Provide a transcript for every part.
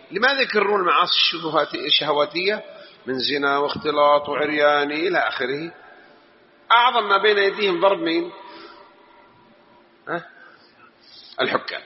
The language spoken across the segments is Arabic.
لماذا يكررون المعاصي الشهواتية من زنا واختلاط وعرياني إلى آخره؟ أعظم ما بين يديهم ضرب مين؟ الحكام،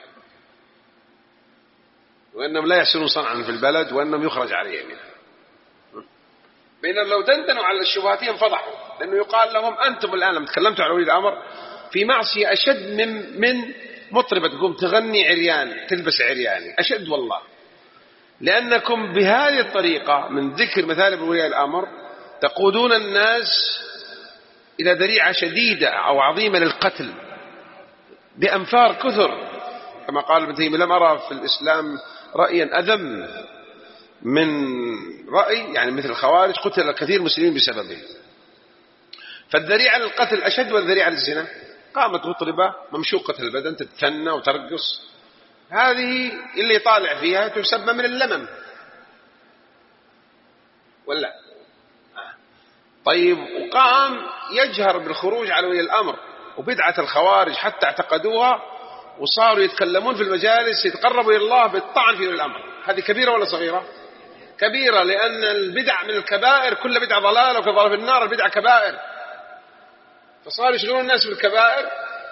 وأنهم لا يحسنون صنعا في البلد وأنهم يخرج عليهم منها. بينما لو دندنوا على الشبهات انفضحوا، لأنه يقال لهم أنتم الآن لما تكلمتوا على ولي الأمر في معصية أشد من مطربة تقوم تغني عريان تلبس عرياني، أشد والله، لأنكم بهذه الطريقة من ذكر مثالب ولي الأمر تقودون الناس إلى ذريعة شديدة أو عظيمة للقتل بأنفار كثر، كما قال ابن تيمية: لم أرى في الإسلام رأيا أذم من رأي يعني مثل الخوارج، قتل كثير مسلمين بسببه. فالذريعة للقتل أشد من الذريعة للزنا. قامت مطربة ممشوقة البدن تتثنى وترقص، هذه اللي طالع فيها تسمى من اللمم ولا طيب. وقام يجهر بالخروج على ولي الأمر، وبدعة الخوارج حتى اعتقدوها وصاروا يتكلمون في المجالس يتقربوا إلى الله بالطعن في ولي الأمر. هذه كبيرة ولا صغيرة؟ كبيرة، لأن البدع من الكبائر، كل بدعة ضلالة وكبار في النار، البدع كبائر، فصاروا يشغلون الناس بالكبائر،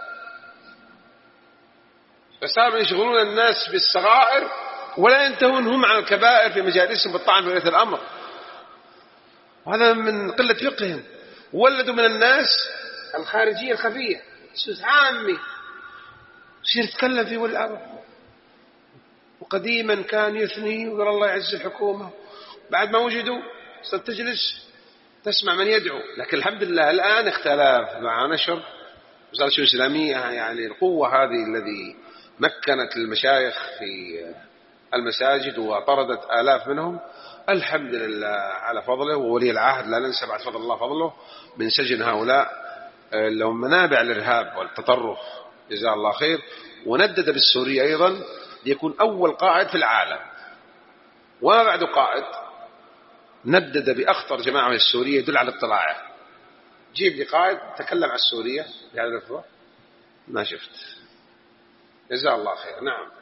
فصاروا يشغلون الناس بالصغائر ولا ينتهون هم عن الكبائر في مجالسهم بالطعن في ولي الأمر. وهذا من قلة فقههم. ولدوا من الناس الخارجية الخفية، عامي يصير يتكلم في ولي الأمر. وقديما كان يثني ويقول الله يعز الحكومة، بعد ما وجدوا صرت تجلس تسمع من يدعو. لكن الحمد لله الآن اختلاف مع نشر وزارة الشؤون الإسلامية، يعني القوة هذه الذي مكنت المشايخ في المساجد وطردت آلاف منهم، الحمد لله على فضله. وولي العهد لا ننسى بعد فضل الله فضله من سجن هؤلاء لهم منابع الإرهاب والتطرف، جزاه الله خير. وندد بالسورية أيضا ليكون أول قائد في العالم، وما بعد قائد ندد بأخطر جماعة من السورية يدل على اطلاعه. جيب لي قائد تكلم عن السورية بهذا اللفظ، ما شفت، جزاه الله خير. نعم.